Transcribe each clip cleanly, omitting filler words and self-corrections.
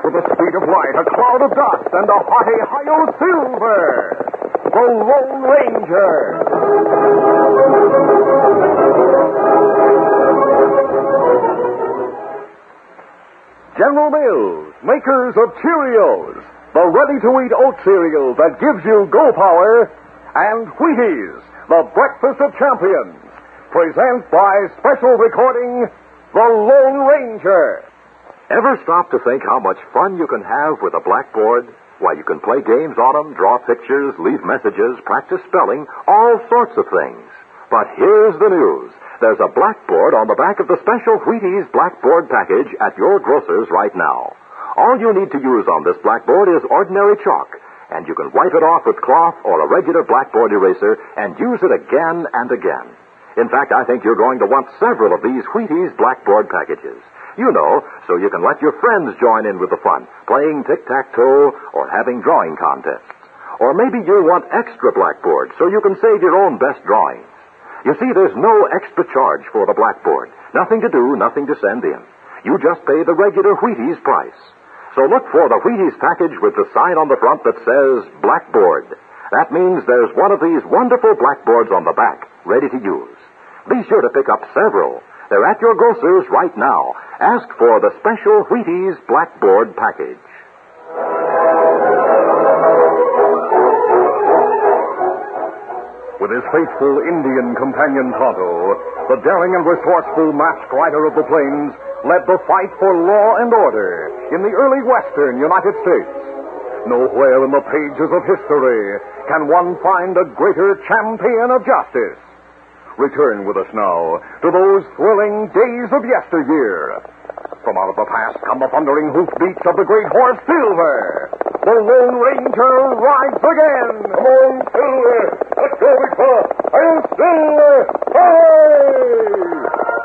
with the speed of light, a cloud of dust, and a hearty Hi-Yo Silver, the Lone Ranger. General Mills, makers of Cheerios, the ready-to-eat oat cereal that gives you go power, and Wheaties, the breakfast of champions, present by special recording, The Lone Ranger. Ever stop to think how much fun you can have with a blackboard? Why, you can play games on them, draw pictures, leave messages, practice spelling, all sorts of things. But here's the news. There's a blackboard on the back of the special Wheaties blackboard package at your grocer's right now. All you need to use on this blackboard is ordinary chalk, and you can wipe it off with cloth or a regular blackboard eraser and use it again and again. In fact, I think you're going to want several of these Wheaties blackboard packages. You know, so you can let your friends join in with the fun, playing tic-tac-toe or having drawing contests. Or maybe you want extra blackboards so you can save your own best drawings. You see, there's no extra charge for the blackboard. Nothing to do, nothing to send in. You just pay the regular Wheaties price. So look for the Wheaties package with the sign on the front that says Blackboard. That means there's one of these wonderful blackboards on the back, ready to use. Be sure to pick up several. They're at your grocer's right now. Ask for the special Wheaties Blackboard package. With his faithful Indian companion Tonto, the daring and resourceful masked rider of the plains led the fight for law and order in the early western United States. Nowhere in the pages of history can one find a greater champion of justice. Return with us now to those thrilling days of yesteryear. From out of the past come the thundering hoofbeats of the great horse Silver. The Lone Ranger rides again. Come on, Silver. Let's go, big fella. I'll Silver. Hooray!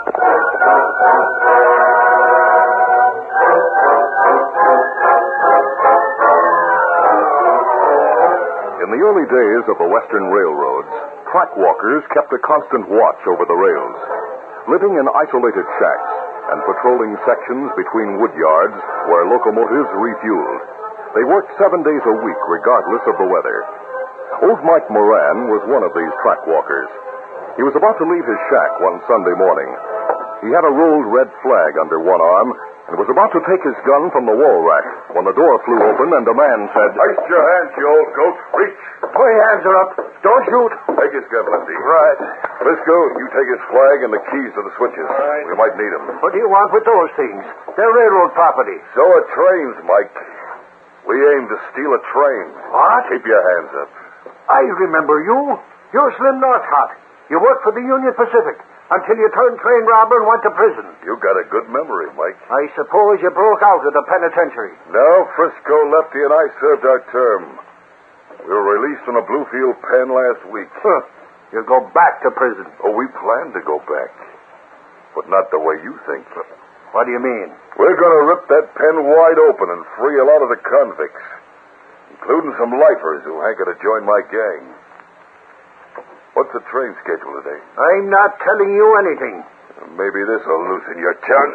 In the early days of the Western railroads, track walkers kept a constant watch over the rails, living in isolated shacks and patrolling sections between wood yards where locomotives refueled. They worked 7 days a week regardless of the weather. Old Mike Moran was one of these track walkers. He was about to leave his shack one Sunday morning. He had a rolled red flag under one arm and was about to take his gun from the wall rack when the door flew open and a man said, "Hoist your hands, you old goat. Reach." "My hands are up. Don't shoot." Take his gun, Lindsay. Right. Briscoe, you take his flag and the keys to the switches. Right. We might need them. What do you want with those things? They're railroad property. So are trains, Mike. We aim to steal a train. What? Keep your hands up. I remember you. You're Slim Northcott. You worked for the Union Pacific until you turned train robber and went to prison. You got a good memory, Mike. I suppose you broke out of the penitentiary. No, Frisco, Lefty, and I served our term. We were released from a Bluefield pen last week. Huh. You'll go back to prison. Oh, we plan to go back. But not the way you think. What do you mean? We're going to rip that pen wide open and free a lot of the convicts, including some lifers who hanker to join my gang. What's the train schedule today? I'm not telling you anything. Maybe this'll loosen your tongue.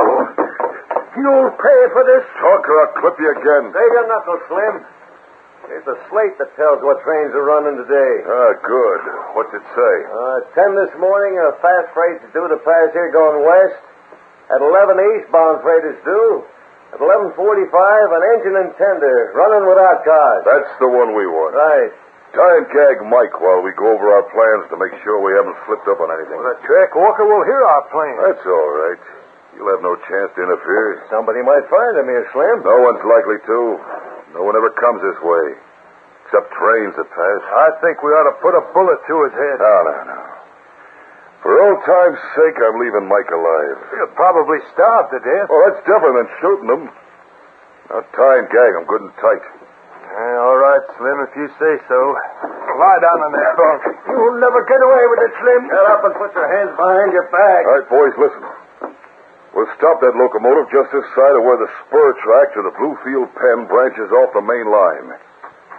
You'll pay for this. Talk or I'll clip you again. Save your knuckles, Slim. There's a slate that tells what trains are running today. Ah, good. What's it say? At 10 this morning, a fast freight's due to pass here going west. At 11, eastbound freight is due. At 11:45, an engine and tender running without cars. That's the one we want. Right. Tie and gag Mike while we go over our plans to make sure we haven't slipped up on anything. Well, the track walker will hear our plans. That's all right. You'll have no chance to interfere. Somebody might find him here, Slim. No one's likely to. No one ever comes this way. Except trains that pass. I think we ought to put a bullet to his head. No. For old time's sake, I'm leaving Mike alive. He'll probably starve to death. Oh, that's different than shooting him. Now tie and gag him good and tight. All right, Slim, if you say so. Lie down on that bunk. You'll never get away with it, Slim. Get up and put your hands behind your back. All right, boys, listen. We'll stop that locomotive just this side of where the spur track to the Bluefield pen branches off the main line.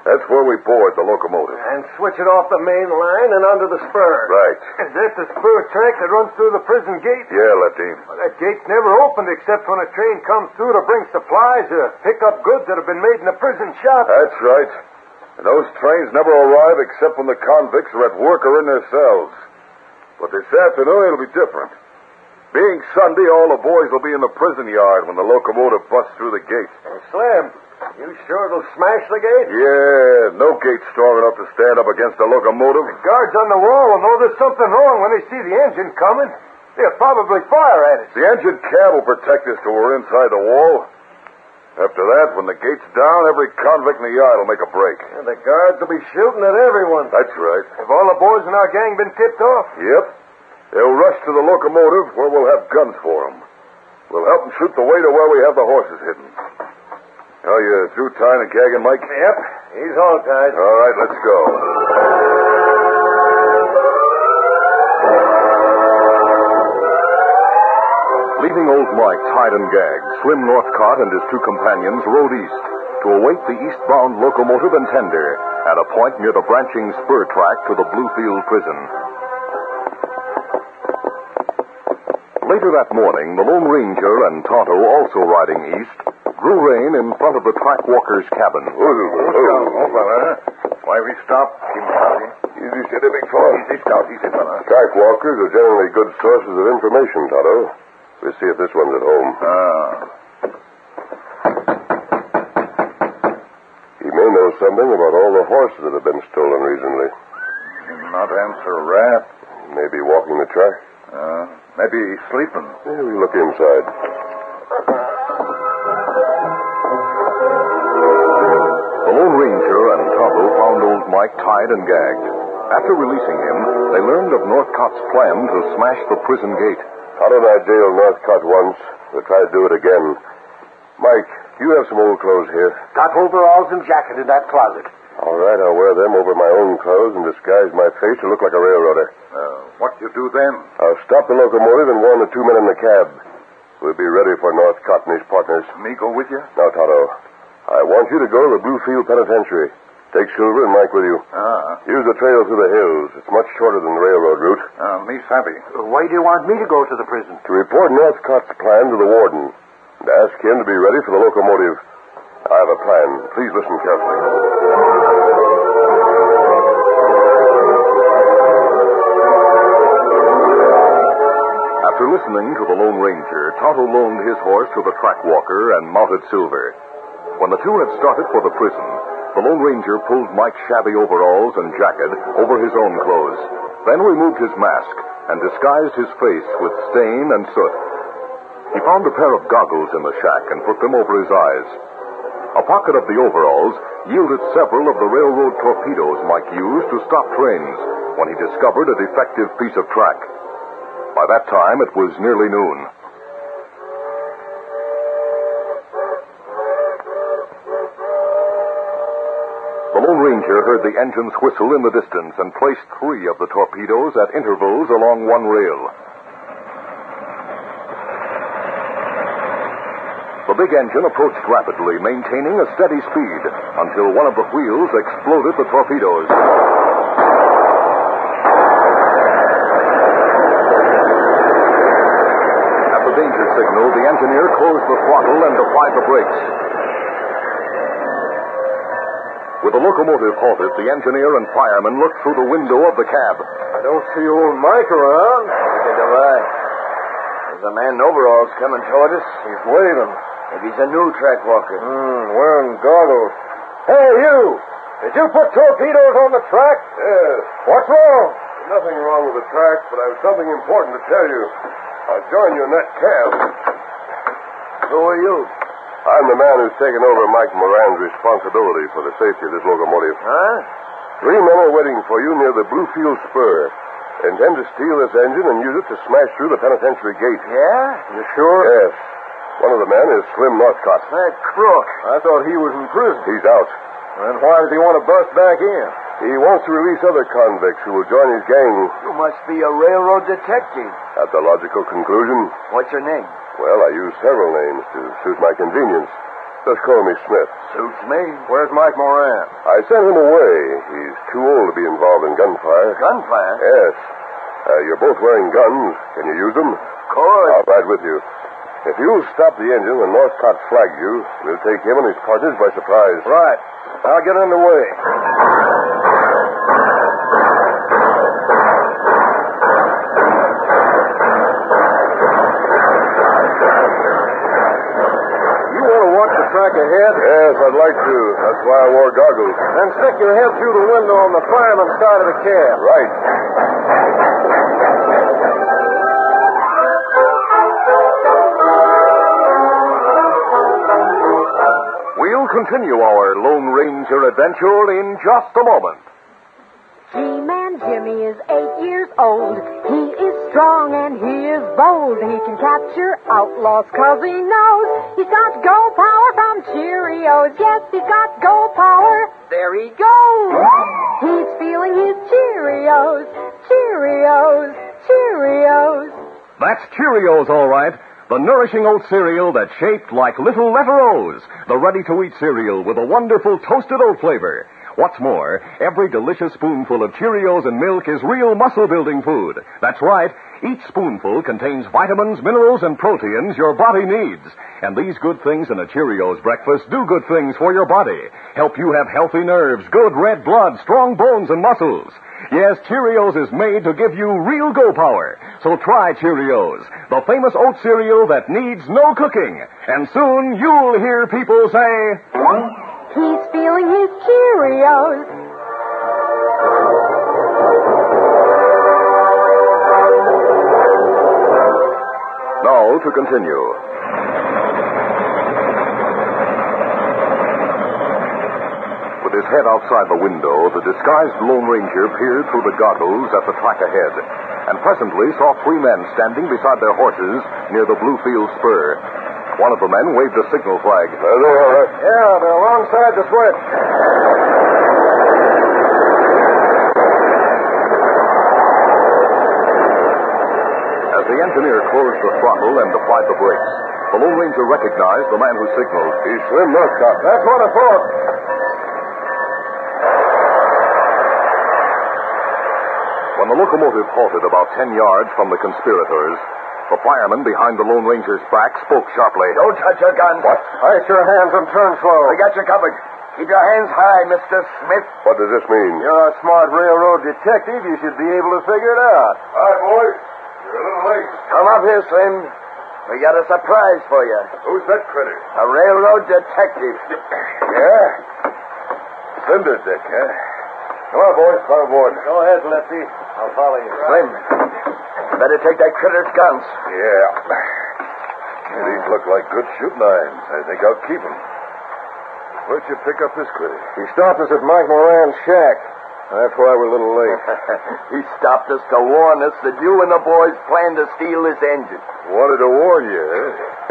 That's where we board the locomotive. And switch it off the main line and onto the spur. Right. Is that the spur track that runs through the prison gate? Yeah, Lefty. Well, that gate's never opened except when a train comes through to bring supplies or pick up goods that have been made in the prison shop. That's right. And those trains never arrive except when the convicts are at work or in their cells. But this afternoon it'll be different. Being Sunday, all the boys will be in the prison yard when the locomotive busts through the gate. Hey, Slim, you sure it'll smash the gate? Yeah, no gate's strong enough to stand up against a locomotive. The guards on the wall will know there's something wrong when they see the engine coming. They'll probably fire at us. The engine cab will protect us till we're inside the wall. After that, when the gate's down, every convict in the yard will make a break. And the guards will be shooting at everyone. That's right. Have all the boys in our gang been tipped off? Yep. They'll rush to the locomotive where we'll have guns for them. We'll help them shoot the way to where we have the horses hidden. Are you through tying and gagging, Mike? Yep. He's all tied. All right, let's go. Leaving old Mike tied and gagged, Slim Northcott and his two companions rode east to await the eastbound locomotive and tender at a point near the branching spur track to the Bluefield prison. Later that morning, the Lone Ranger and Tonto, also riding east, drew rein in front of the track walker's cabin. Why we stop? Easy, steady, big fella. Easy, stout, easy, fella. Track walkers are generally good sources of information, Tonto. We'll see if this one's at home. He may know something about all the horses that have been stolen recently. Not answer a rap. He may be walking the track. Maybe he's sleeping. Yeah, we look inside. The Lone Ranger and Tonto found old Mike tied and gagged. After releasing him, they learned of Northcott's plan to smash the prison gate. Tonto and I jailed Northcott once. We'll try to do it again. Mike, you have some old clothes here. Got overalls and jacket in that closet. All right, I'll wear them over my own clothes and disguise my face to look like a railroader. What you do then? I'll stop the locomotive and warn the two men in the cab. We'll be ready for Northcott and his partners. Me go with you? Now, Tonto, I want you to go to the Bluefield Penitentiary. Take Silver and Mike with you. Use the trail through the hills. It's much shorter than the railroad route. Me savvy. Why do you want me to go to the prison? To report Northcott's plan to the warden and ask him to be ready for the locomotive. I have a plan. Please listen carefully. After listening to the Lone Ranger, Tonto loaned his horse to the track walker and mounted Silver. When the two had started for the prison, the Lone Ranger pulled Mike's shabby overalls and jacket over his own clothes, then removed his mask and disguised his face with stain and soot. He found a pair of goggles in the shack and put them over his eyes. A pocket of the overalls yielded several of the railroad torpedoes Mike used to stop trains when he discovered a defective piece of track. By that time, it was nearly noon. The Lone Ranger heard the engine's whistle in the distance and placed 3 of the torpedoes at intervals along one rail. The big engine approached rapidly, maintaining a steady speed, until one of the wheels exploded the torpedoes. At the danger signal, the engineer closed the throttle and applied the brakes. With the locomotive halted, the engineer and fireman looked through the window of the cab. I don't see old Mike around. Neither do I. There's a man in overalls coming toward us. He's waving. Maybe he's a new track walker. Wearing goggles. Hey, you! Did you put torpedoes on the track? Yes. What's wrong? Nothing wrong with the track, but I have something important to tell you. I'll join you in that cab. Who are you? I'm the man who's taken over Mike Moran's responsibility for the safety of this locomotive. Huh? 3 men are waiting for you near the Bluefield Spur. Intend to steal this engine and use it to smash through the penitentiary gate. Yeah? You sure? Yes. One of the men is Slim Northcott. That crook. I thought he was in prison. He's out. Then why does he want to bust back in? He wants to release other convicts who will join his gang. You must be a railroad detective. That's a logical conclusion. What's your name? Well, I use several names to suit my convenience. Just call me Smith. Suits me. Where's Mike Moran? I sent him away. He's too old to be involved in gunfire. Gunfire? Yes. You're both wearing guns. Can you use them? Of course. I'll ride with you. If you'll stop the engine when Northcott flags you, we'll take him and his partners by surprise. Right. I'll get underway. You want to watch the track ahead? Yes, I'd like to. That's why I wore goggles. Then stick your head through the window on the fireman's side of the cab. Right. We'll continue our Lone Ranger adventure in just a moment. G-Man Jimmy is 8 years old. He is strong and he is bold. He can capture outlaws 'cause he knows he's got go power from Cheerios. Yes, he's got go power. There he goes. He's feeling his Cheerios. Cheerios. Cheerios. That's Cheerios, all right. The nourishing oat cereal that's shaped like little letter O's. The ready-to-eat cereal with a wonderful toasted oat flavor. What's more, every delicious spoonful of Cheerios and milk is real muscle-building food. That's right. Each spoonful contains vitamins, minerals, and proteins your body needs. And these good things in a Cheerios breakfast do good things for your body. Help you have healthy nerves, good red blood, strong bones, and muscles. Yes, Cheerios is made to give you real go power. So try Cheerios, the famous oat cereal that needs no cooking. And soon you'll hear people say, He's feeling his Cheerios. Now to continue. With his head outside the window, the disguised Lone Ranger peered through the goggles at the track ahead, and presently saw 3 men standing beside their horses near the Bluefield spur. One of the men waved a signal flag. There they are. Yeah, they're alongside the switch. As the engineer closed the throttle and applied the brakes, the Lone Ranger recognized the man who signaled. He's Slim Northcott. That's what I thought. When the locomotive halted about 10 yards from the conspirators, the fireman behind the Lone Ranger's back spoke sharply. Don't touch your gun. What? Ice your hands and turn slow. We got you covered. Keep your hands high, Mr. Smith. What does this mean? You're a smart railroad detective. You should be able to figure it out. All right, boys. You're a little late. Come up here, Slim. We got a surprise for you. Who's that critter? A railroad detective. Yeah? Cinder Dick, huh? Come on, boys. Climb aboard. Go ahead, Lefty. I'll follow you. Slim, better take that critter's guns. Yeah. These look like good shooting irons. I think I'll keep them. Where'd you pick up this critter? He stopped us at Mike Moran's shack. That's why we're a little late. He stopped us to warn us that you and the boys planned to steal this engine. Wanted to warn you, huh?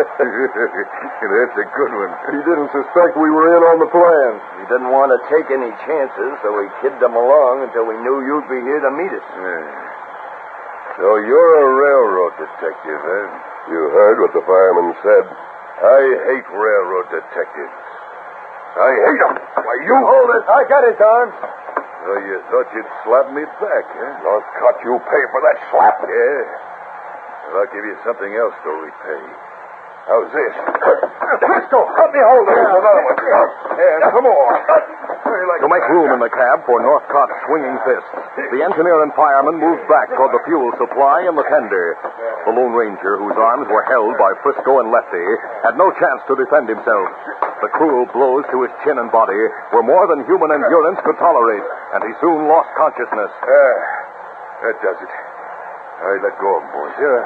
That's a good one. He didn't suspect we were in on the plan. We didn't want to take any chances, so we kidded them along until we knew you'd be here to meet us. Yeah. So you're a railroad detective, huh? You heard what the fireman said. I hate railroad detectives. I hate them. Why, you hold it. I got his arms. So you thought you'd slap me back, huh? Northcott, you pay for that slap. Yeah. Well, I'll give you something else to repay. How's this? Frisco, help me hold it. Another one. Yeah, some more. To make room in the cab for Northcott's swinging fists, the engineer and fireman moved back toward the fuel supply and the tender. The Lone Ranger, whose arms were held by Frisco and Lefty, had no chance to defend himself. The cruel blows to his chin and body were more than human endurance could tolerate, and he soon lost consciousness. That does it. All right, let go of him, boys. Yeah.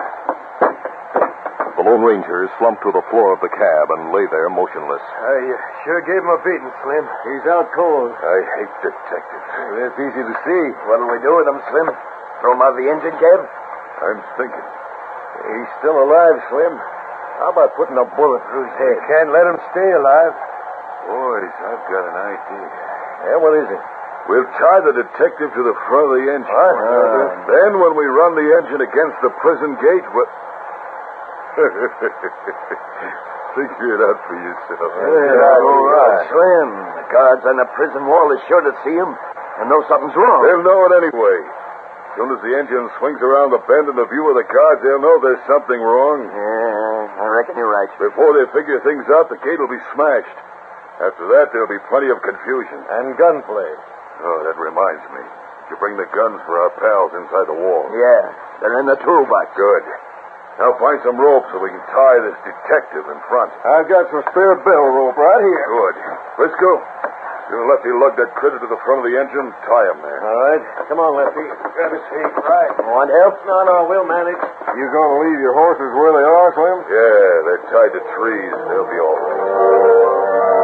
The Lone Ranger slumped to the floor of the cab and lay there motionless. I sure gave him a beating, Slim. He's out cold. I hate detectives. That's easy to see. What'll we do with him, Slim? Throw him out of the engine cab? I'm thinking. He's still alive, Slim. How about putting a bullet through his head? Can't let him stay alive. Boys, I've got an idea. Yeah, what is it? We'll tie the detective to the front of the engine. What? Then when we run the engine against the prison gate, Figure it out for yourself. Yeah, all right. Slim, the guards on the prison wall is sure to see him and know something's wrong. They'll know it anyway. As soon as the engine swings around the bend in the view of the guards, they'll know there's something wrong. Yeah, I reckon you're right. Before they figure things out, the gate will be smashed. After that, there'll be plenty of confusion. And gunplay. Oh, that reminds me. You bring the guns for our pals inside the wall. Yeah, they're in the toolbox. Good. Now find some rope so we can tie this detective in front. I've got some spare bell rope right here. Good. Frisco, you and Lefty lug that critter to the front of the engine. Tie him there. All right. Come on, Lefty. Grab his seat. Right. Want help? No, we'll manage. You going to leave your horses where they are, Slim? Yeah, they're tied to trees. They'll be all right.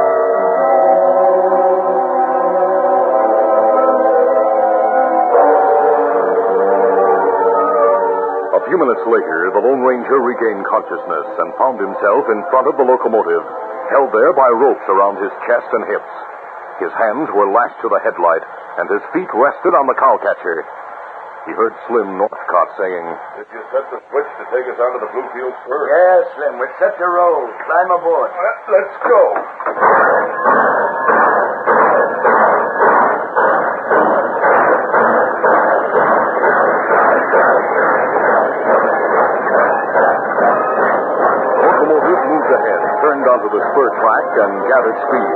A few minutes later, the Lone Ranger regained consciousness and found himself in front of the locomotive, held there by ropes around his chest and hips. His hands were lashed to the headlight, and his feet rested on the cowcatcher. He heard Slim Northcott saying, Did you set the switch to take us onto the Bluefield spur? Yes, Slim, we're set to roll. Climb aboard. Let's go. The locomotive moved ahead, turned onto the spur track, and gathered speed.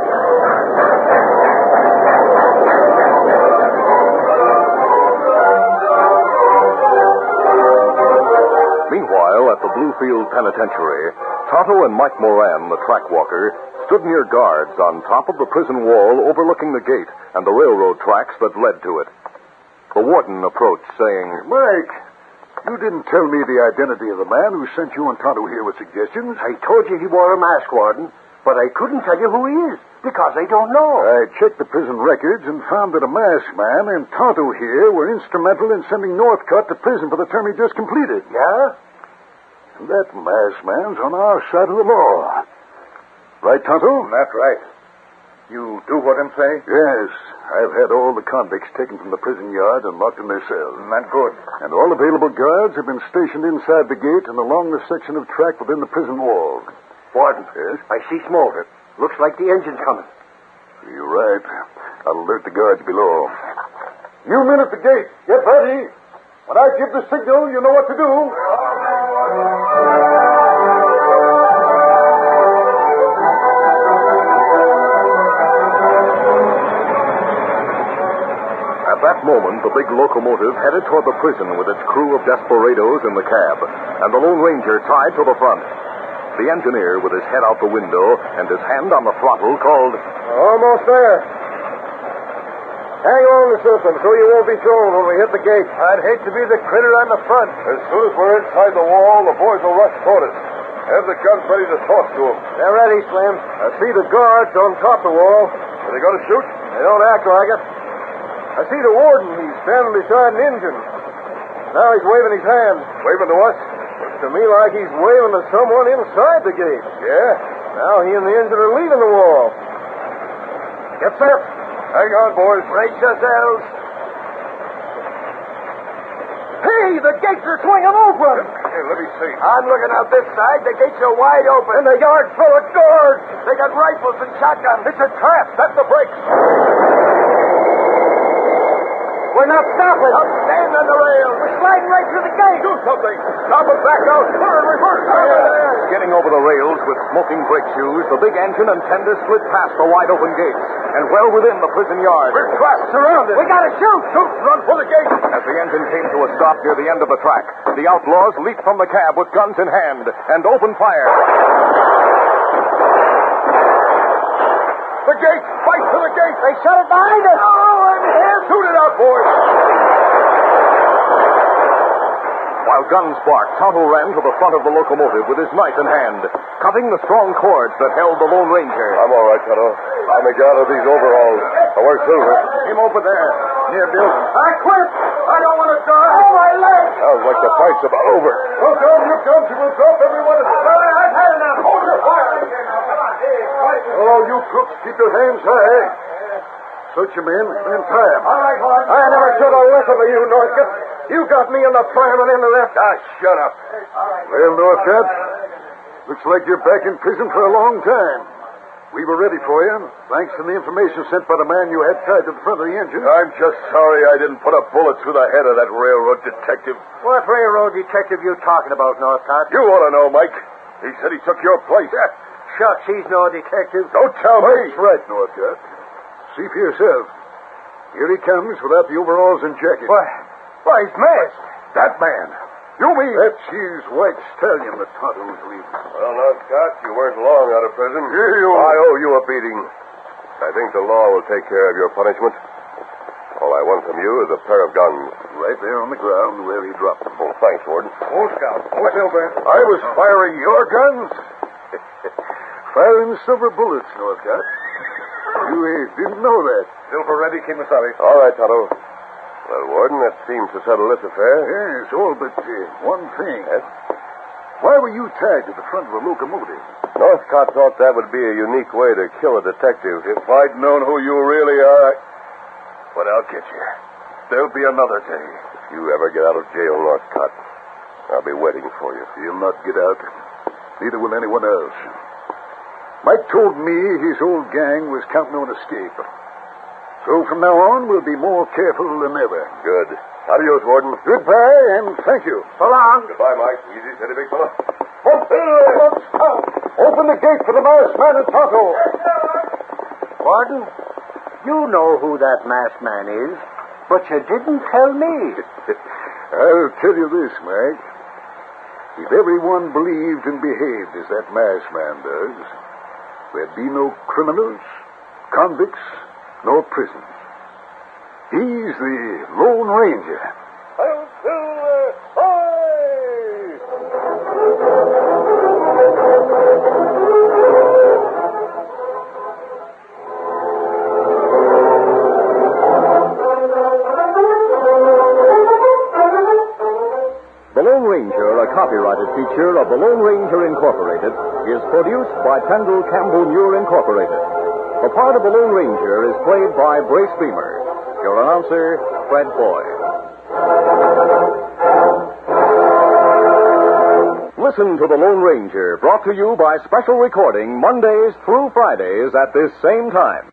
Meanwhile, at the Bluefield Penitentiary, Tonto and Mike Moran, the track walker, stood near guards on top of the prison wall overlooking the gate and the railroad tracks that led to it. The warden approached, saying, Mike, you didn't tell me the identity of the man who sent you and Tonto here with suggestions. I told you he wore a mask, Warden, but I couldn't tell you who he is because I don't know. I checked the prison records and found that a masked man and Tonto here were instrumental in sending Northcott to prison for the term he just completed. Yeah? And that masked man's on our side of the law. Right, Tonto? That's right. You do what I'm saying? Yes. I've had all the convicts taken from the prison yard and locked in their cells. Not good. And all available guards have been stationed inside the gate and along the section of track within the prison wall. Warden, Yes? I see smoke. Looks like the engine's coming. You're right. I'll alert the guards below. You men at the gate, get ready. When I give the signal, you know what to do. At that moment, the big locomotive headed toward the prison with its crew of desperados in the cab, and the Lone Ranger tied to the front. The engineer, with his head out the window and his hand on the throttle, called, Almost there. Hang on to something so you won't be thrown when we hit the gate. I'd hate to be the critter on the front. As soon as we're inside the wall, the boys will rush toward us. Have the guns ready to toss to them. They're ready, Slim. I see the guards on top of the wall. Are they going to shoot? They don't act like it. I see the warden. He's standing beside an engine. Now he's waving his hand. Waving to us? Looks to me like he's waving to someone inside the gate. Yeah? Now he and the engine are leaving the wall. Get set. Hang on, boys. Brace yourselves. Hey, the gates are swinging open. Hey, let me see. I'm looking out this side. The gates are wide open. And the yard full of guards. They got rifles and shotguns. It's a trap. That's the brakes. We're not stopping. Now stand on the rail. We're sliding right through the gate. Do something. Stop us back out. Turn, reverse. Getting over the rails with smoking brake shoes, the big engine and tender slid past the wide-open gates and well within the prison yard. We're trapped. Surrounded. We gotta shoot. Shoot. Run for the gate. As the engine came to a stop near the end of the track, the outlaws leaped from the cab with guns in hand and opened fire. The gate. Fight to the gate. They shut it behind us. Oh, I'm here. Shoot it out, boys. While guns barked, Tonto ran to the front of the locomotive with his knife in hand, cutting the strong cords that held the Lone Ranger. I'm all right, Tonto. I'm the guy of these overalls. Where's Silver? Him over there, near building. I quit. I don't want to die. Oh, my leg. Sounds like the fight's about over. Look out, you guns. You will drop everyone. I've had enough. Hold your fire. Oh, you crooks, keep your hands high. Search him in and tie him. All right, Horn. I never should have listened to you, Northcott. You got me in the fireman end of that. Ah, shut up. Well, Northcott, Looks like you're back in prison for a long time. We were ready for you, thanks to the information sent by the man you had tied to the front of the engine. I'm just sorry I didn't put a bullet through the head of that railroad detective. What railroad detective you talking about, Northcott? You ought to know, Mike. He said he took your place. Shucks, he's no detective. Don't tell me. That's right, Northcott. See for yourself. Here he comes without the overalls and jacket. Why, he's masked. That man. You mean? That's his white stallion that Tonto's leading. Well, Northcott, you weren't long out of prison. You. I owe you a beating. I think the law will take care of your punishment. All I want from you is a pair of guns. Right there on the ground where he dropped them. Oh, thanks, Warden. Oh, Scout. Oh, Silver. I was firing your guns? Firing silver bullets, Northcott. You didn't know that. Silver ready, Kimasabi. All right, Tonto. Well, Warden, that seems to settle this affair. Yes, all but one thing. Yes? Why were you tied to the front of a locomotive? Northcott thought that would be a unique way to kill a detective. If I'd known who you really are, but I'll get you. There'll be another day. If you ever get out of jail, Northcott, I'll be waiting for you. He'll not get out. Neither will anyone else. Mike told me his old gang was counting on escape. So from now on, we'll be more careful than ever. Good. Adios, Warden. Goodbye, and thank you. So long. Goodbye, Mike. Easy, steady, big fella. Open the gate for the masked man and Tonto. Warden, you know who that masked man is, but you didn't tell me. I'll tell you this, Mike. If everyone believed and behaved as that masked man does, there'd be no criminals, convicts, nor prisons. He's the Lone Ranger. The Lone Ranger, a copyrighted feature of the Lone Ranger Incorporated, is produced by Pendle Campbell Muir Incorporated. The part of the Lone Ranger is played by Brace Beamer. Your announcer, Fred Boyd. Listen to the Lone Ranger, brought to you by special recording Mondays through Fridays at this same time.